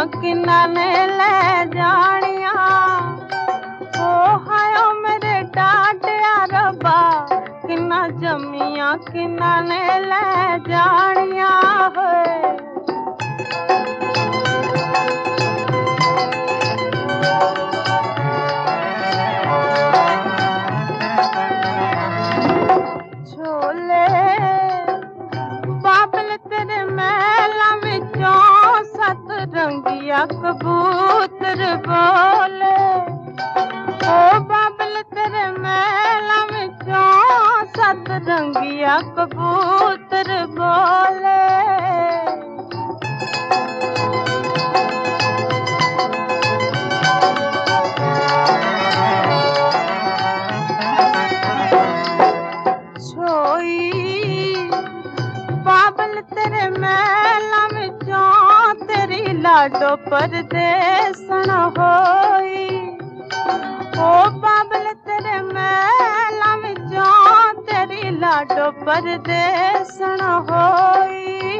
किन्ना ने ले जानिया। ओ हायो मेरे डाटिया रब्बा किन्ना जमिया किन्ना ने ले जानिया होए। छोले बाबल तेरे महला विचों सत रंगिया कबूतर बोले। ओ बाबल तेरे महला विचों सत रंगिया कबूतर बोले। बाबल तेरे महला विचों तेरी लाडो परदेसन होई। ओ बाबल तेरे महला विचों तेरी लाडो परदेसन होई।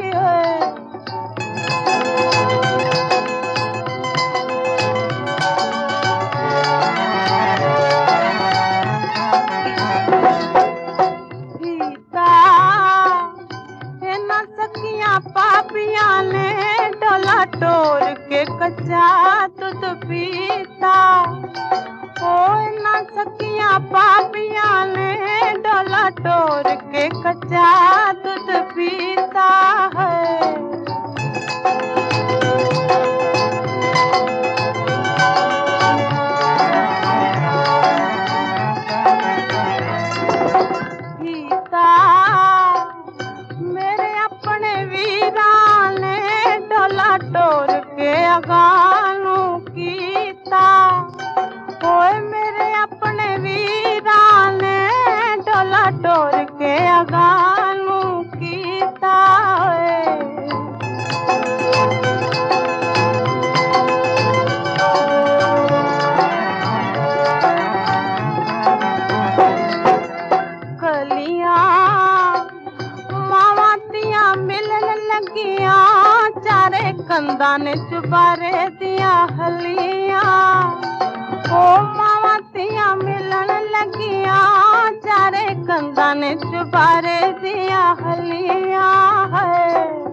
पापिया ने डोला टोर के कच्चा दूध पीता। ओ ना सकिया पापिया ने डोला टोर के कच्चा दूध पीता है। पीता मेरे अपने वीरा ने डोला टोर के अगानू कीता। ओए मेरे अपने वीरा ने डोला टोर के अगानू कीता। चारे कंधा ने चुबारे दिया हलिया। ओ मावतिया मिलन लगिया चारे कंधा ने चुबारे दिया हलिया है।